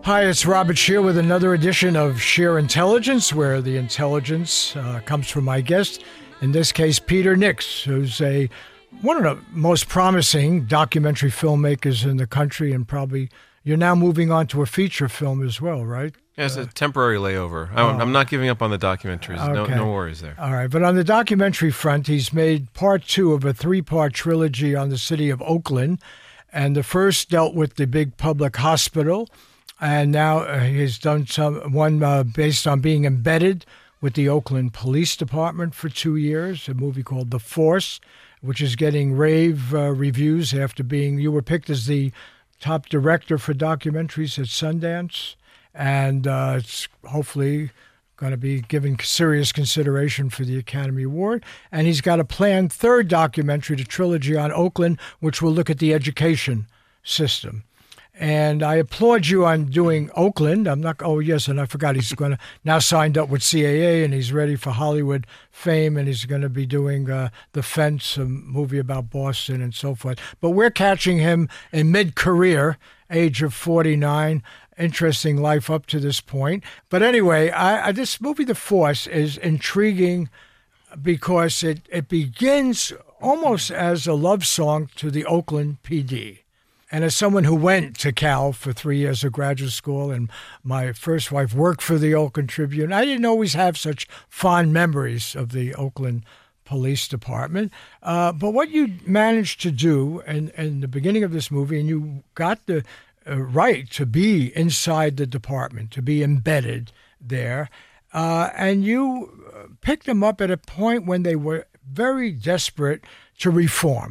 Hi, it's Robert Scheer with another edition of Scheer Intelligence, where the intelligence comes from my guest, in this case, Peter Nix, who's one of the most promising documentary filmmakers in the country, and probably you're now moving on to a feature film as well, right? Yeah, it's a temporary layover. I'm not giving up on the documentaries. Okay. No worries there. All right, but on the documentary front, he's made part 2 of a 3-part trilogy on the city of Oakland, and the first dealt with the big public hospital. And now he's done one based on being embedded with the Oakland Police Department for 2 years, a movie called The Force, which is getting rave reviews after you were picked as the top director for documentaries at Sundance. And it's hopefully going to be given serious consideration for the Academy Award. And he's got a planned 3rd documentary, the trilogy on Oakland, which will look at the education system. And I applaud you on doing Oakland. And I forgot he's going to now signed up with CAA and he's ready for Hollywood fame, and he's going to be doing The Fence, a movie about Boston and so forth. But we're catching him in mid-career, age of 49. Interesting life up to this point. But anyway, this movie, The Force, is intriguing because it begins almost as a love song to the Oakland PD. And as someone who went to Cal for 3 years of graduate school, and my first wife worked for the Oakland Tribune, I didn't always have such fond memories of the Oakland Police Department. But what you managed to do in the beginning of this movie, and you got the right to be inside the department, to be embedded there, and you picked them up at a point when they were very desperate to reform.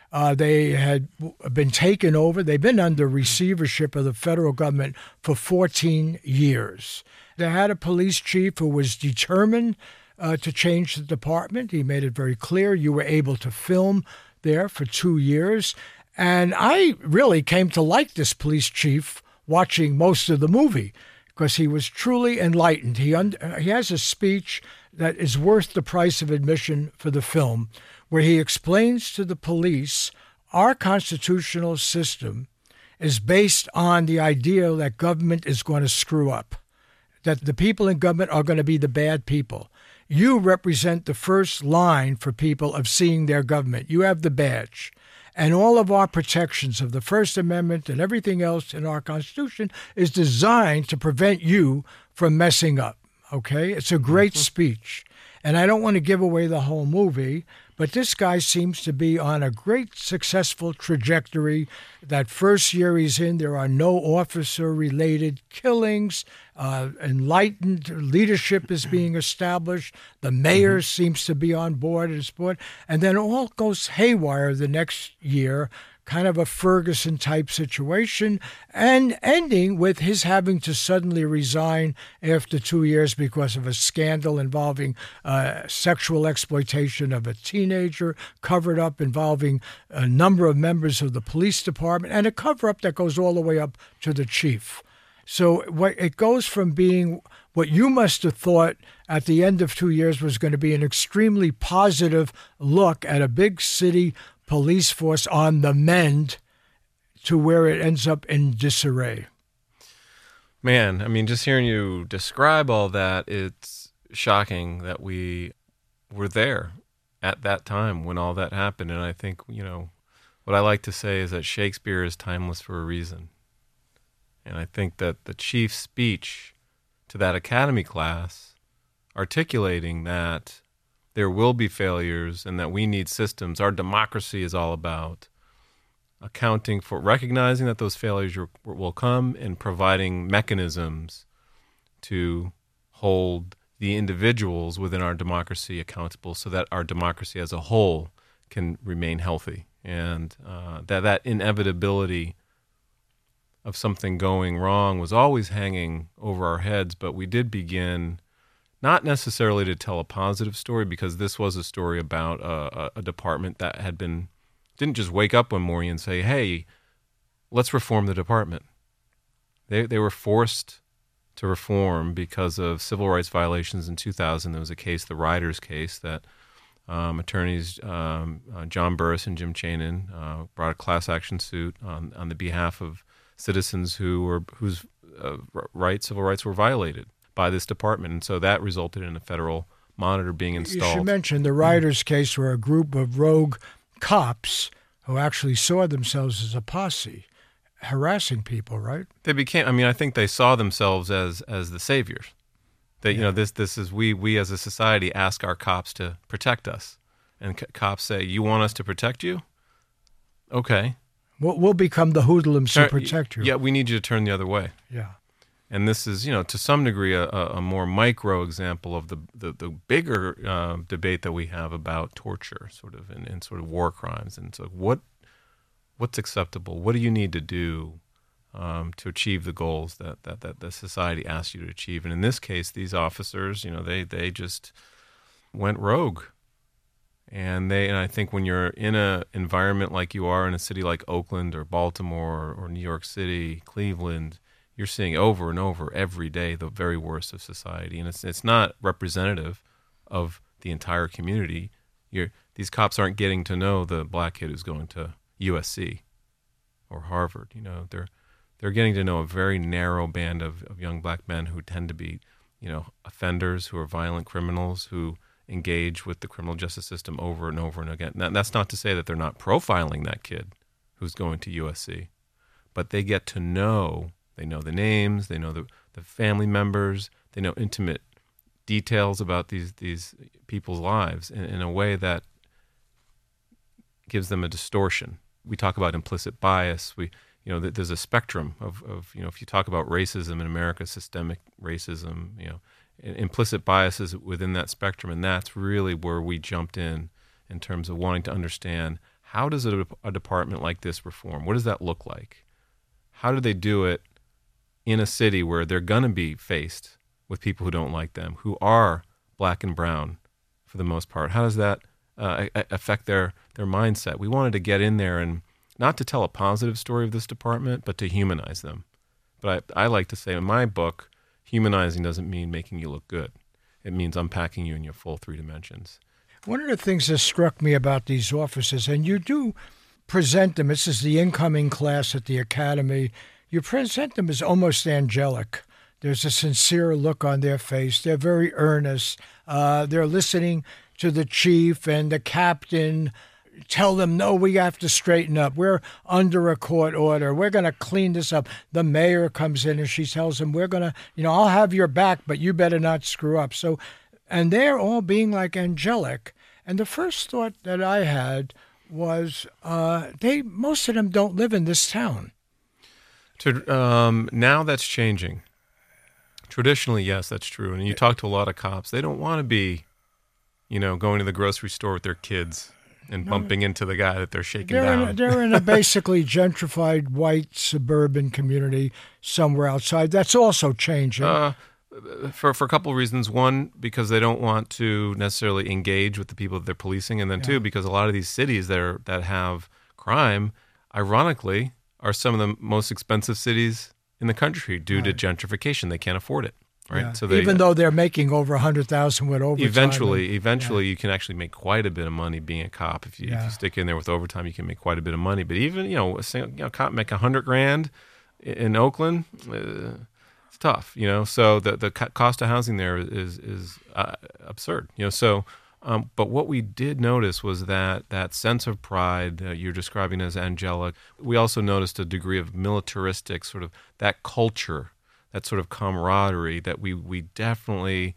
They had been taken over. They've been under receivership of the federal government for 14 years. They had a police chief who was determined to change the department. He made it very clear. You were able to film there for 2 years. And I really came to like this police chief watching most of the movie because he was truly enlightened. He has a speech that is worth the price of admission for the film, where he explains to the police our constitutional system is based on the idea that government is going to screw up, that the people in government are going to be the bad people. You represent the first line for people of seeing their government. You have the badge. And all of our protections of the First Amendment and everything else in our Constitution is designed to prevent you from messing up, okay? It's a great speech. And I don't want to give away the whole movie, but this guy seems to be on a great successful trajectory. That first year he's in, there are no officer-related killings. Enlightened leadership is being established. The mayor seems to be on board and support. And then all goes haywire the next year, kind of a Ferguson-type situation, and ending with his having to suddenly resign after 2 years because of a scandal involving sexual exploitation of a teenager, covered up involving a number of members of the police department, and a cover-up that goes all the way up to the chief. So it goes from being what you must have thought at the end of 2 years was going to be an extremely positive look at a big city police force on the mend to where it ends up in disarray. Man, I mean, just hearing you describe all that, it's shocking that we were there at that time when all that happened. And I think, what I like to say is that Shakespeare is timeless for a reason. And I think that the chief's speech to that academy class, articulating that there will be failures and that we need systems. Our democracy is all about accounting for, recognizing that those failures will come and providing mechanisms to hold the individuals within our democracy accountable so that our democracy as a whole can remain healthy. And that inevitability of something going wrong was always hanging over our heads, but we did begin not necessarily to tell a positive story, because this was a story about a department that didn't just wake up one morning and say, hey, let's reform the department. They were forced to reform because of civil rights violations in 2000. There was a case, the Riders case, that attorneys John Burris and Jim Chanin brought a class action suit on the behalf of citizens whose civil rights were violated by this department. And so that resulted in a federal monitor being installed. You should mention the Riders case were a group of rogue cops who actually saw themselves as a posse harassing people, right? They became, I think they saw themselves as the saviors. That, this is, we as a society ask our cops to protect us. And cops say, you want us to protect you? Okay. We'll become the hoodlums to protect you. Yeah, we need you to turn the other way. Yeah. And this is, to some degree, a more micro example of the bigger debate that we have about torture, sort of, and sort of war crimes. And so what's acceptable? What do you need to do to achieve the goals that the society asks you to achieve? And in this case, these officers, they just went rogue. And I think when you're in an environment like you are in a city like Oakland or Baltimore or New York City, Cleveland, you're seeing over and over every day the very worst of society. And it's not representative of the entire community. These cops aren't getting to know the black kid who's going to USC or Harvard. They're getting to know a very narrow band of young black men who tend to be, offenders, who are violent criminals, who engage with the criminal justice system over and over and again. Now, that's not to say that they're not profiling that kid who's going to USC, but they get to know, they know the names, they know the family members, they know intimate details about these people's lives in a way that gives them a distortion. We talk about implicit bias. There's a spectrum of if you talk about racism in America, systemic racism, implicit biases within that spectrum, and that's really where we jumped in terms of wanting to understand, how does a department like this reform? What does that look like? How do they do it in a city where they're going to be faced with people who don't like them, who are black and brown for the most part? How does that affect their mindset? We wanted to get in there and not to tell a positive story of this department, but to humanize them. But I like to say in my book, humanizing doesn't mean making you look good. It means unpacking you in your full 3 dimensions. One of the things that struck me about these officers, and you do present them, this is the incoming class at the academy, you present them as almost angelic. There's a sincere look on their face. They're very earnest. They're listening to the chief and the captain tell them, no, we have to straighten up. We're under a court order. We're going to clean this up. The mayor comes in and she tells them, we're going to, I'll have your back, but you better not screw up. So, and they're all being like angelic. And the first thought that I had was most of them don't live in this town. Now that's changing. Traditionally, yes, that's true. And you talk to a lot of cops, they don't want to be, going to the grocery store with their kids and bumping into the guy that they're shaking down. They're in a basically gentrified white suburban community somewhere outside. That's also changing. For a couple of reasons. One, because they don't want to necessarily engage with the people that they're policing. And then two, because a lot of these cities that have crime, ironically, are some of the most expensive cities in the country due to gentrification. They can't afford it. Right. Yeah. So even though they're making over $100,000 with overtime. Eventually, you can actually make quite a bit of money being a cop. If you stick in there with overtime, you can make quite a bit of money. But even a cop make $100,000 in Oakland, it's tough. So the cost of housing there is absurd. But what we did notice was that sense of pride you're describing as angelic. We also noticed a degree of militaristic sort of that culture, that sort of camaraderie that we definitely,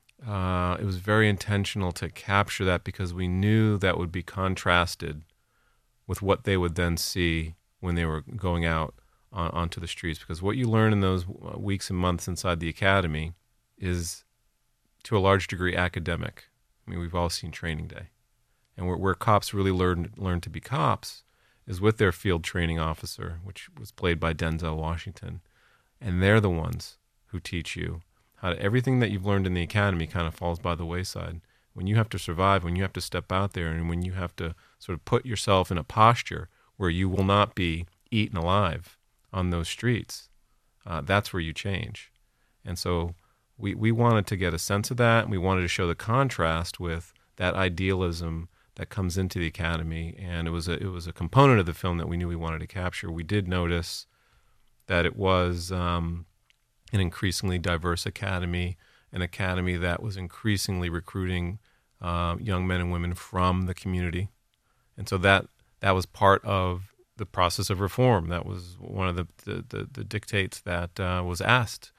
it was very intentional to capture that because we knew that would be contrasted with what they would then see when they were going out onto the streets. Because what you learn in those weeks and months inside the academy is, to a large degree, academic. We've all seen Training Day. And where cops really learn to be cops is with their field training officer, which was played by Denzel Washington. And they're the ones who teach you how everything that you've learned in the academy kind of falls by the wayside. When you have to survive, when you have to step out there, and when you have to sort of put yourself in a posture where you will not be eaten alive on those streets, that's where you change. And so we wanted to get a sense of that, and we wanted to show the contrast with that idealism that comes into the academy. And it was a component of the film that we knew we wanted to capture. We did notice that it was an increasingly diverse academy, an academy that was increasingly recruiting young men and women from the community. And so that was part of the process of reform. That was one of the dictates that was asked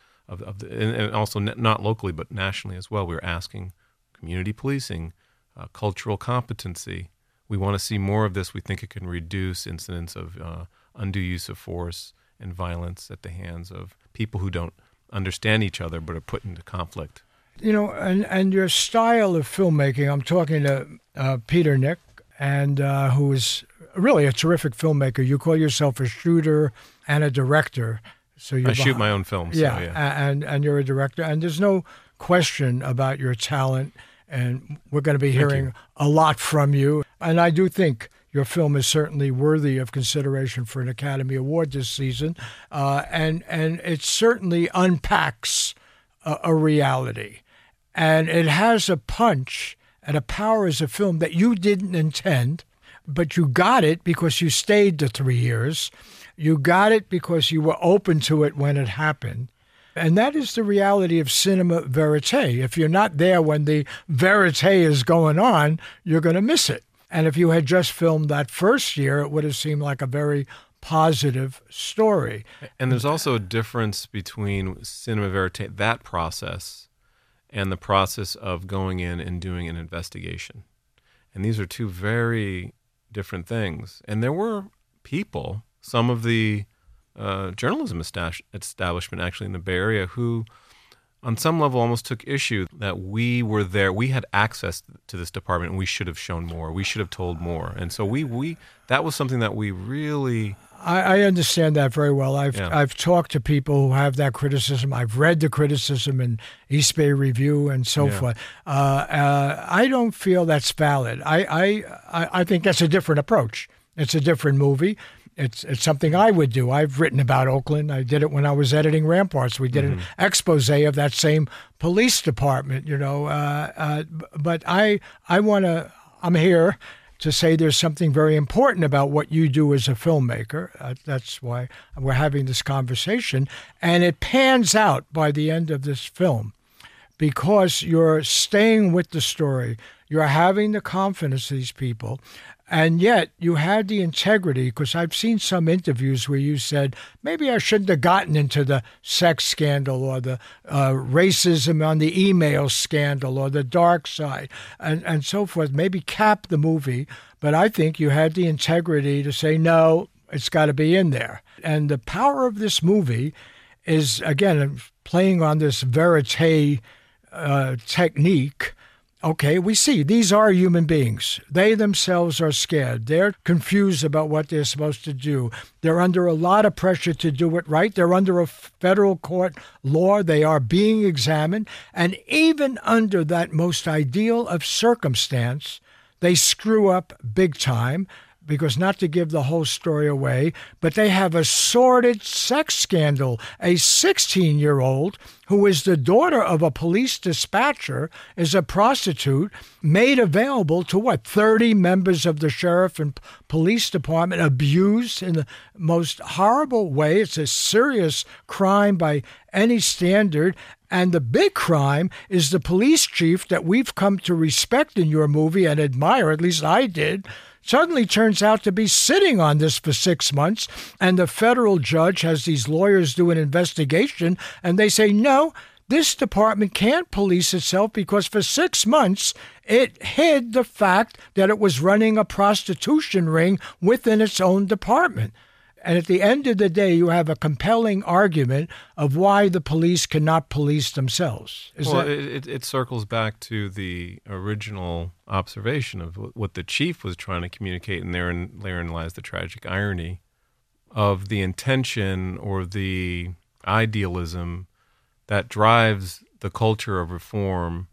and also not locally but nationally as well. We were asking community policing, cultural competency. We want to see more of this. We think it can reduce incidents of undue use of force and violence at the hands of people who don't understand each other but are put into conflict. You know, and your style of filmmaking, I'm talking to Peter Nick, and who is really a terrific filmmaker. You call yourself a shooter and a director. So I shoot my own films. Yeah, so yeah. And you're a director, and there's no question about your talent, and we're going to be hearing a lot from you. And I do think your film is certainly worthy of consideration for an Academy Award this season, and it certainly unpacks a reality. And it has a punch and a power as a film that you didn't intend, but you got it because you stayed the 3 years. You got it because you were open to it when it happened. And that is the reality of cinema verite. If you're not there when the verite is going on, you're going to miss it. And if you had just filmed that first year, it would have seemed like a very positive story. And there's also a difference between cinema verite, that process, and the process of going in and doing an investigation. And these are two very different things. And there were people, some of the journalism establishment actually in the Bay Area, who on some level almost took issue that we were there. We had access to this department and we should have shown more. We should have told more. And so we that was something that we really... I understand that very well. I've talked to people who have that criticism. I've read the criticism in East Bay Review and so forth. I don't feel that's valid. I think that's a different approach. It's a different movie. It's something I would do. I've written about Oakland. I did it when I was editing Ramparts. We did an expose of that same police department, you know. But I'm here to say there's something very important about what you do as a filmmaker. That's why we're having this conversation. And it pans out by the end of this film because you're staying with the story. You're having the confidence of these people. And yet you had the integrity, because I've seen some interviews where you said, maybe I shouldn't have gotten into the sex scandal or the racism on the email scandal or the dark side and so forth, maybe cap the movie. But I think you had the integrity to say, no, it's got to be in there. And the power of this movie is, again, playing on this verite technique. Okay, we see these are human beings. They themselves are scared. They're confused about what they're supposed to do. They're under a lot of pressure to do it right. They're under a federal court law. They are being examined. And even under that most ideal of circumstance, they screw up big time. Because not to give the whole story away, but they have a sordid sex scandal. A 16-year-old who is the daughter of a police dispatcher is a prostitute made available to 30 members of the sheriff and police department, abused in the most horrible way. It's a serious crime by any standard. And the big crime is the police chief that we've come to respect in your movie and admire, at least I did, suddenly turns out to be sitting on this for 6 months, and the federal judge has these lawyers do an investigation, and they say, no, this department can't police itself because for 6 months it hid the fact that it was running a prostitution ring within its own department. And at the end of the day, you have a compelling argument of why the police cannot police themselves. It circles back to the original observation of what the chief was trying to communicate, and therein lies the tragic irony of the intention or the idealism that drives the culture of reform.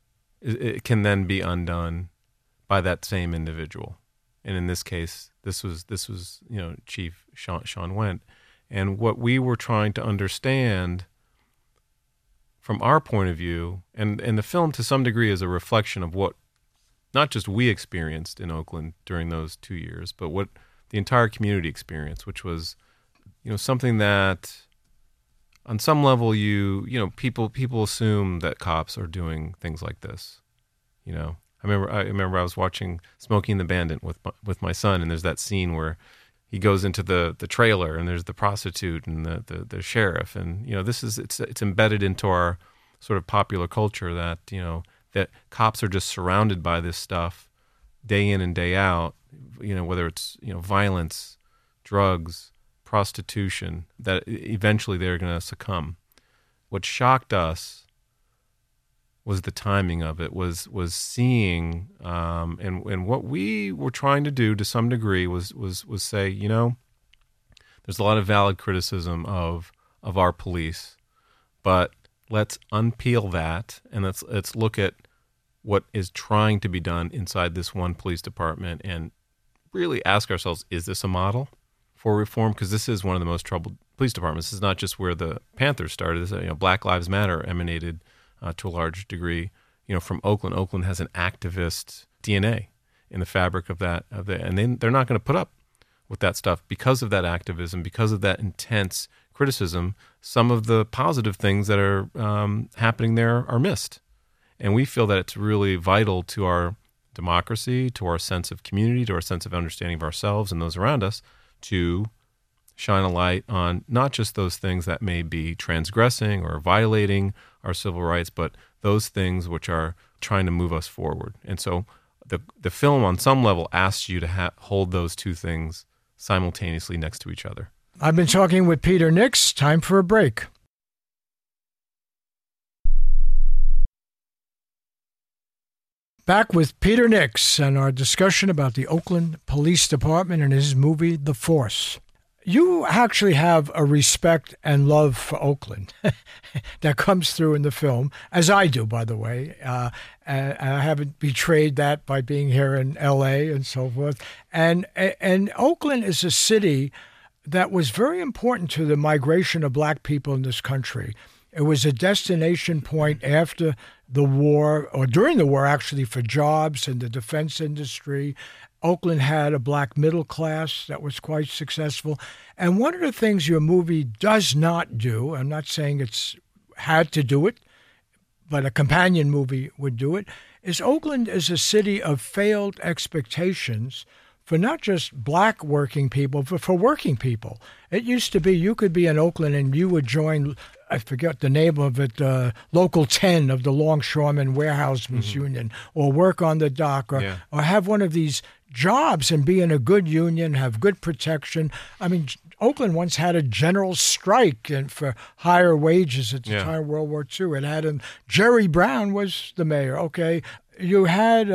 It can then be undone by that same individual. And in this case, this was Chief Shawn Wendt. And what we were trying to understand from our point of view, and the film to some degree is a reflection of what not just we experienced in Oakland during those 2 years, but what the entire community experienced, which was something that on some level, people assume that cops are doing things like this. I remember I was watching Smokey and the Bandit with my son, and there's that scene where he goes into the trailer, and there's the prostitute and the sheriff, and it's embedded into our sort of popular culture that that cops are just surrounded by this stuff day in and day out. Whether it's violence, drugs, prostitution, that eventually they're going to succumb. What shocked us was the timing of it, was seeing, and what we were trying to do to some degree was say, there's a lot of valid criticism of our police, but let's unpeel that and let's look at what is trying to be done inside this one police department and really ask ourselves, is this a model for reform? Because this is one of the most troubled police departments. This is not just where the Panthers started. This, Black Lives Matter emanated to a large degree, from Oakland. Oakland has an activist DNA in the fabric of that, and they're not going to put up with that stuff because of that activism, because of that intense criticism. Some of the positive things that are happening there are missed, and we feel that it's really vital to our democracy, to our sense of community, to our sense of understanding of ourselves and those around us, to shine a light on not just those things that may be transgressing or violating our civil rights, but those things which are trying to move us forward. And so the film, on some level, asks you to hold those two things simultaneously next to each other. I've been talking with Peter Nix. Time for a break. Back with Peter Nix and our discussion about the Oakland Police Department and his movie, The Force. You actually have a respect and love for Oakland that comes through in the film, as I do, by the way. And I haven't betrayed that by being here in L.A. and so forth. And Oakland is a city that was very important to the migration of black people in this country. It was a destination point after the war, or during the war, actually, for jobs in the defense industry. Oakland had a black middle class that was quite successful. And one of the things your movie does not do, I'm not saying it's had to do it, but a companion movie would do it, is Oakland is a city of failed expectations for not just black working people, but for working people. It used to be you could be in Oakland and you would join, I forget the name of it, Local 10 of the Longshoremen Warehousemen's Union, or work on the dock, or have one of these jobs and be in a good union, have good protection. I mean, Oakland once had a general strike for higher wages at the time of World War II. It had Jerry Brown was the mayor. Okay, you had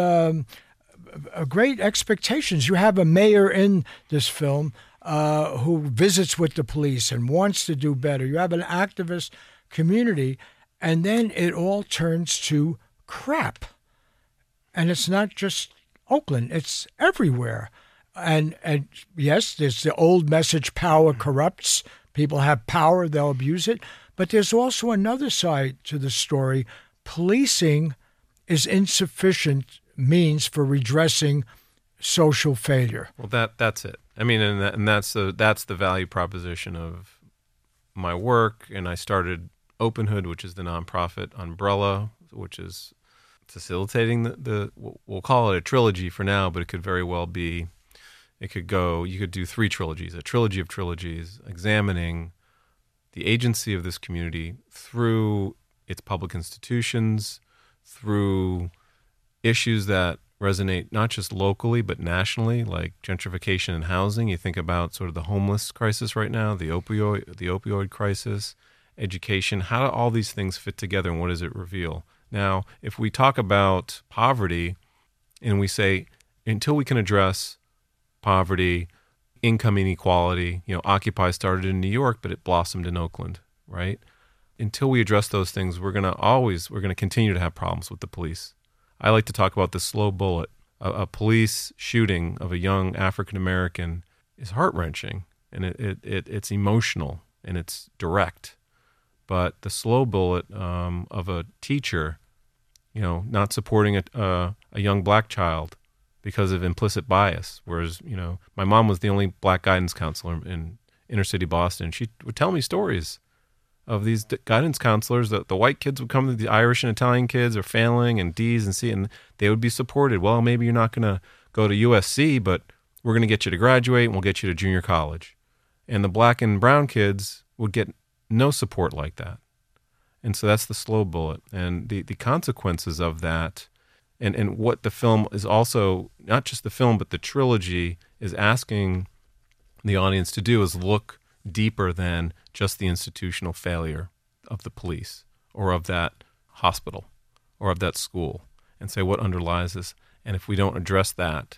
great expectations. You have a mayor in this film who visits with the police and wants to do better. You have an activist community, and then it all turns to crap. And it's not just Oakland, it's everywhere. And yes, there's the old message, power corrupts. People have power, they'll abuse it. But there's also another side to the story. Policing is insufficient means for redressing social failure. Well, that's it. I mean, and that's the value proposition of my work. And I started Openhood, which is the nonprofit umbrella, which is facilitating we'll call it a trilogy for now, but it could very well be, you could do 3 trilogies, a trilogy of trilogies, examining the agency of this community through its public institutions, through issues that resonate not just locally but nationally, like gentrification and housing. You think about sort of the homeless crisis right now, the opioid crisis, education. How do all these things fit together, and what does it reveal? Now, if we talk about poverty and we say, until we can address poverty, income inequality, Occupy started in New York, but it blossomed in Oakland, right? Until we address those things, we're going to continue to have problems with the police. I like to talk about the slow bullet. A police shooting of a young African-American is heart-wrenching, and it's emotional, and it's direct. But the slow bullet of a teacher, not supporting a young black child because of implicit bias, whereas, my mom was the only black guidance counselor in inner city Boston. She would tell me stories of these guidance counselors. The white kids would come to the Irish and Italian kids are failing and D's and C, and they would be supported. Well, maybe you're not going to go to USC, but we're going to get you to graduate and we'll get you to junior college. And the black and brown kids would get no support like that. And so that's the slow bullet. And the consequences of that, and what the film is also, not just the film, but the trilogy is asking the audience to do is look deeper than just the institutional failure of the police or of that hospital or of that school, and say what underlies this. And if we don't address that,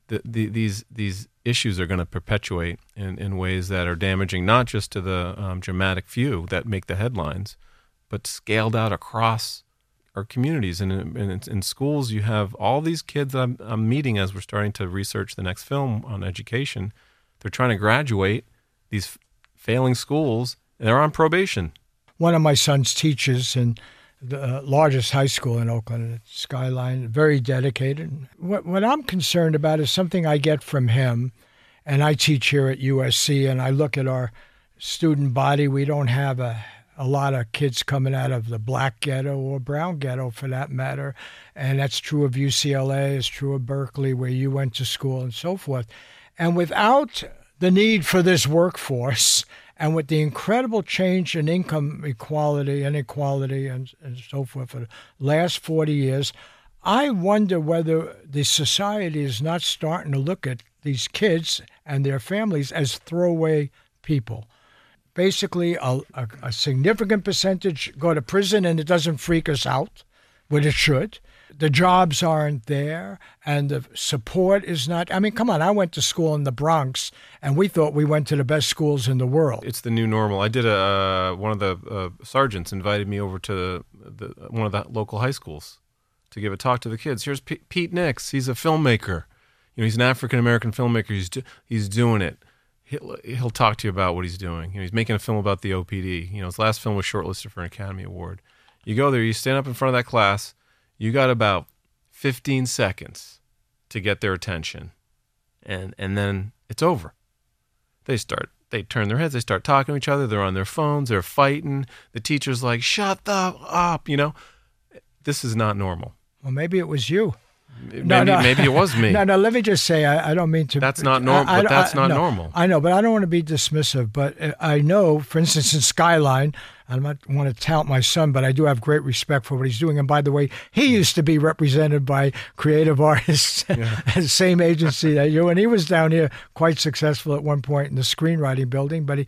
these issues are going to perpetuate in ways that are damaging, not just to the dramatic few that make the headlines, but scaled out across our communities. And in schools, you have all these kids that I'm meeting as we're starting to research the next film on education. They're trying to graduate these failing schools, and they're on probation. One of my sons teaches in the largest high school in Oakland, Skyline, very dedicated. What I'm concerned about is something I get from him, and I teach here at USC, and I look at our student body. We don't have a lot of kids coming out of the black ghetto or brown ghetto for that matter, and that's true of UCLA, it's true of Berkeley, where you went to school and so forth. And without the need for this workforce, and with the incredible change in income inequality, and so forth for the last 40 years, I wonder whether the society is not starting to look at these kids and their families as throwaway people. Basically, a significant percentage go to prison, and it doesn't freak us out, but it should. The jobs aren't there, and the support is not. I mean, come on, I went to school in the Bronx, and we thought we went to the best schools in the world. It's the new normal. I did one of the sergeants invited me over to one of the local high schools to give a talk to the kids. Here's Pete Nix. He's a filmmaker. He's an African-American filmmaker. He's doing it. He'll talk to you about what he's doing. He's making a film about the OPD. His last film was shortlisted for an Academy Award. You go there, you stand up in front of that class, you got about 15 seconds to get their attention, and then it's over. They turn their heads, they start talking to each other, they're on their phones, they're fighting. The teacher's like, shut the up, This is not normal. Well, maybe it was you. Maybe it was me. No, let me just say, I don't mean to... That's not normal, but that's not normal. I know, but I don't want to be dismissive, but I know, for instance, in Skyline, I don't want to tout my son, but I do have great respect for what he's doing. And by the way, he used to be represented by creative artists at the same agency that you, and he was down here quite successful at one point in the screenwriting building, but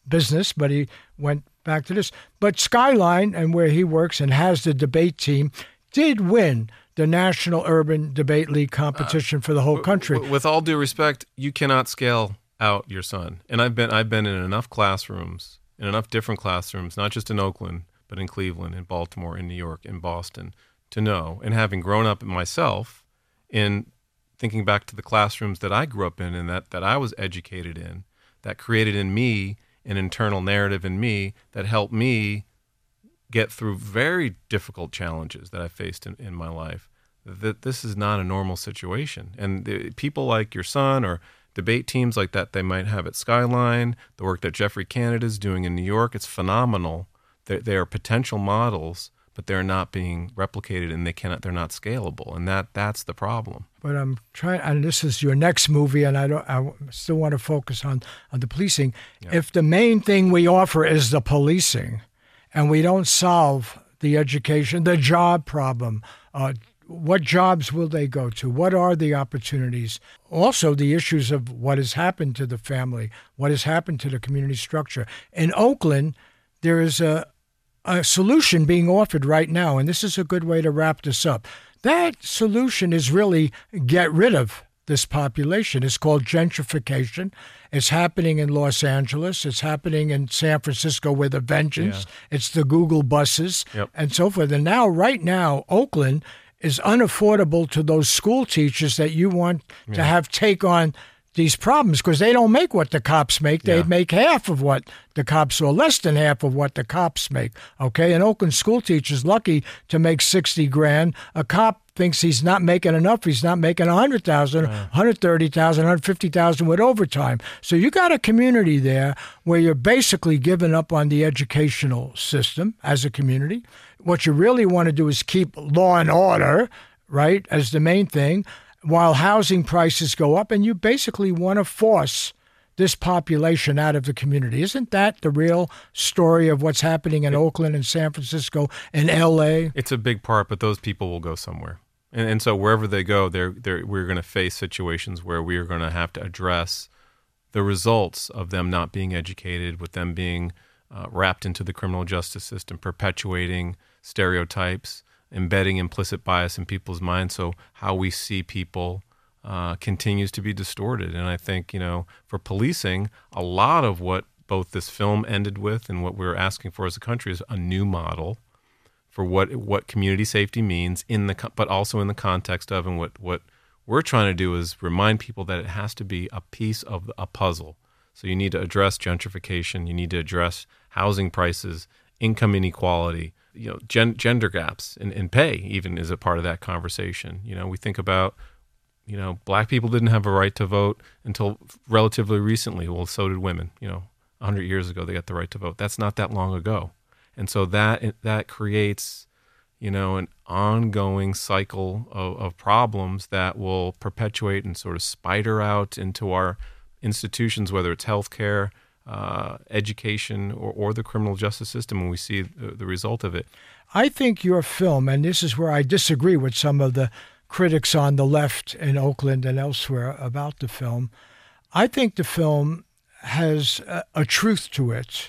he went back to this. But Skyline, and where he works and has the debate team, did win the National Urban Debate League competition for the whole country. With all due respect, you cannot scale out your son. And I've been in enough classrooms, in enough different classrooms, not just in Oakland, but in Cleveland, in Baltimore, in New York, in Boston, to know, and having grown up myself in thinking back to the classrooms that I grew up in and that I was educated in, that created in me an internal narrative in me that helped me get through very difficult challenges that I faced in my life, that this is not a normal situation. And people like your son or debate teams like that they might have at Skyline, the work that Jeffrey Canada is doing in New York, it's phenomenal. They are potential models, but they're not being replicated, and they're not scalable, and that's the problem. But I'm trying, and this is your next movie, and I still want to focus on the policing. Yeah. If the main thing we offer is the policing, and we don't solve the education, the job problem, what jobs will they go to? What are the opportunities? Also, the issues of what has happened to the family, what has happened to the community structure. In Oakland, there is a solution being offered right now, and this is a good way to wrap this up. That solution is really get rid of this population. It's called gentrification. It's happening in Los Angeles. It's happening in San Francisco with a vengeance. Yeah. It's the Google buses and so forth. And now, right now, Oakland is unaffordable to those school teachers that you want to have take on these problems because they don't make what the cops make. They make half of what the cops, or less than half of what the cops make. Okay, an Oakland school teacher's lucky to make $60,000. A cop thinks he's not making enough. He's not making 100,000, 130,000, 150,000 with overtime. So you got a community there where you're basically giving up on the educational system as a community. What you really want to do is keep law and order, right, as the main thing, while housing prices go up, and you basically want to force this population out of the community. Isn't that the real story of what's happening in Oakland and San Francisco and L.A.? It's a big part, but those people will go somewhere. And so wherever they go, we're going to face situations where we are going to have to address the results of them not being educated, with them being wrapped into the criminal justice system, perpetuating stereotypes, embedding implicit bias in people's minds. So how we see people continues to be distorted. And I think, for policing, a lot of what both this film ended with and what we're asking for as a country is a new model for what community safety means, but also in the context of, and what we're trying to do is remind people that it has to be a piece of a puzzle. So you need to address gentrification, you need to address housing prices, income inequality, gender gaps in pay even is a part of that conversation. We think about, black people didn't have a right to vote until relatively recently. Well, so did women. 100 years ago, they got the right to vote. That's not that long ago. And so that creates, an ongoing cycle of problems that will perpetuate and sort of spider out into our institutions, whether it's healthcare, education, or the criminal justice system, when we see the result of it. I think your film, and this is where I disagree with some of the critics on the left in Oakland and elsewhere about the film, I think the film has a truth to it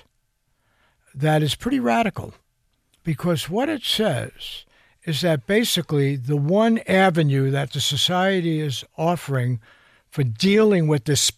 that is pretty radical, because what it says is that basically the one avenue that the society is offering for dealing with this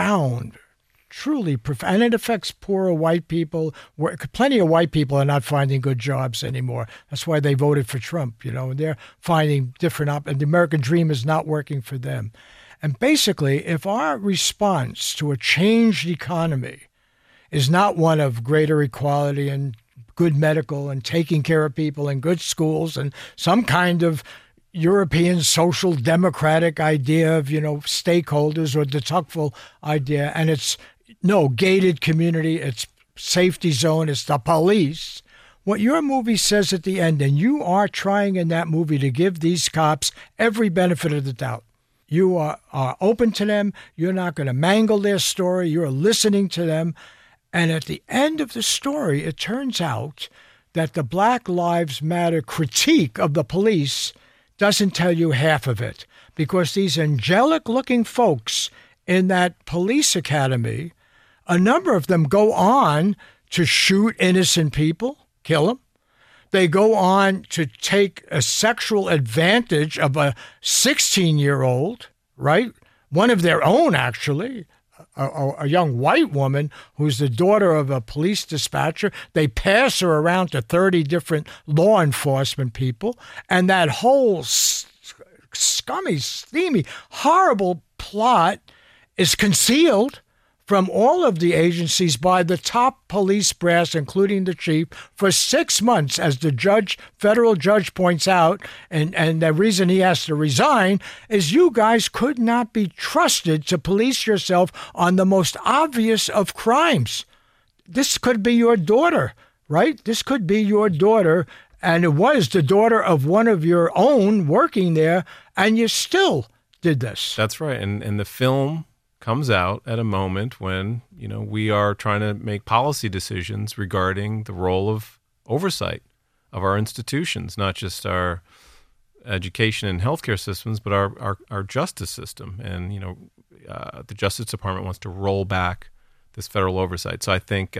truly profound, and it affects poorer white people. Plenty of white people are not finding good jobs anymore. That's why they voted for Trump, and they're finding different and the American dream is not working for them. And basically, if our response to a changed economy is not one of greater equality and good medical and taking care of people and good schools and some kind of European social democratic idea of, stakeholders, or the Tocqueville idea, and it's no gated community, it's safety zone, it's the police. What your movie says at the end, and you are trying in that movie to give these cops every benefit of the doubt. You are open to them. You're not going to mangle their story. You're listening to them. And at the end of the story, it turns out that the Black Lives Matter critique of the police doesn't tell you half of it, because these angelic-looking folks in that police academy, a number of them go on to shoot innocent people, kill them. They go on to take a sexual advantage of a 16-year-old, right? One of their own, actually. A young white woman who's the daughter of a police dispatcher. They pass her around to 30 different law enforcement people. And that whole scummy, steamy, horrible plot is concealed from all of the agencies by the top police brass, including the chief, for 6 months, as the federal judge points out, and the reason he has to resign is you guys could not be trusted to police yourself on the most obvious of crimes. This could be your daughter, right? This could be your daughter, and it was the daughter of one of your own working there, and you still did this. That's right, and the film comes out at a moment when, we are trying to make policy decisions regarding the role of oversight of our institutions, not just our education and healthcare systems, but our justice system. And, the Justice Department wants to roll back this federal oversight. So I think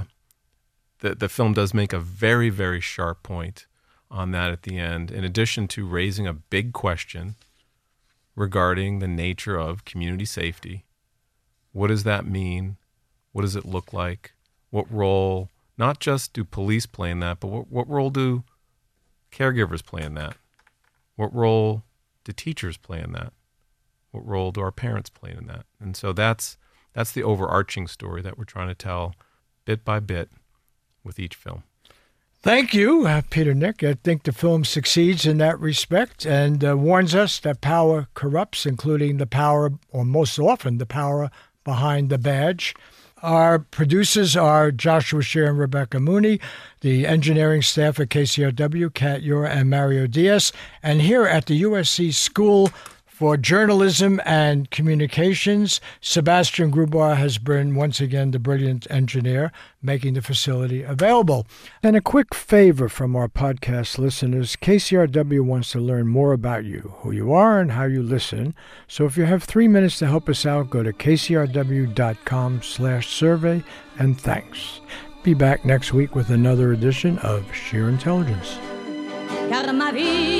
the film does make a very, very sharp point on that at the end, in addition to raising a big question regarding the nature of community safety. What does that mean? What does it look like? What role, not just do police play in that, but what role do caregivers play in that? What role do teachers play in that? What role do our parents play in that? And so that's the overarching story that we're trying to tell bit by bit with each film. Thank you, Peter Nick. I think the film succeeds in that respect and warns us that power corrupts, including the power, or most often the power, behind the badge. Our producers are Joshua Scheer and Rebecca Mooney, the engineering staff at KCRW, Kat Ura and Mario Diaz, and here at the USC School for Journalism and Communications, Sebastian Grubar has been, once again, the brilliant engineer making the facility available. And a quick favor from our podcast listeners, KCRW wants to learn more about you, who you are and how you listen. So if you have 3 minutes to help us out, go to kcrw.com/survey, and thanks. Be back next week with another edition of Sheer Intelligence.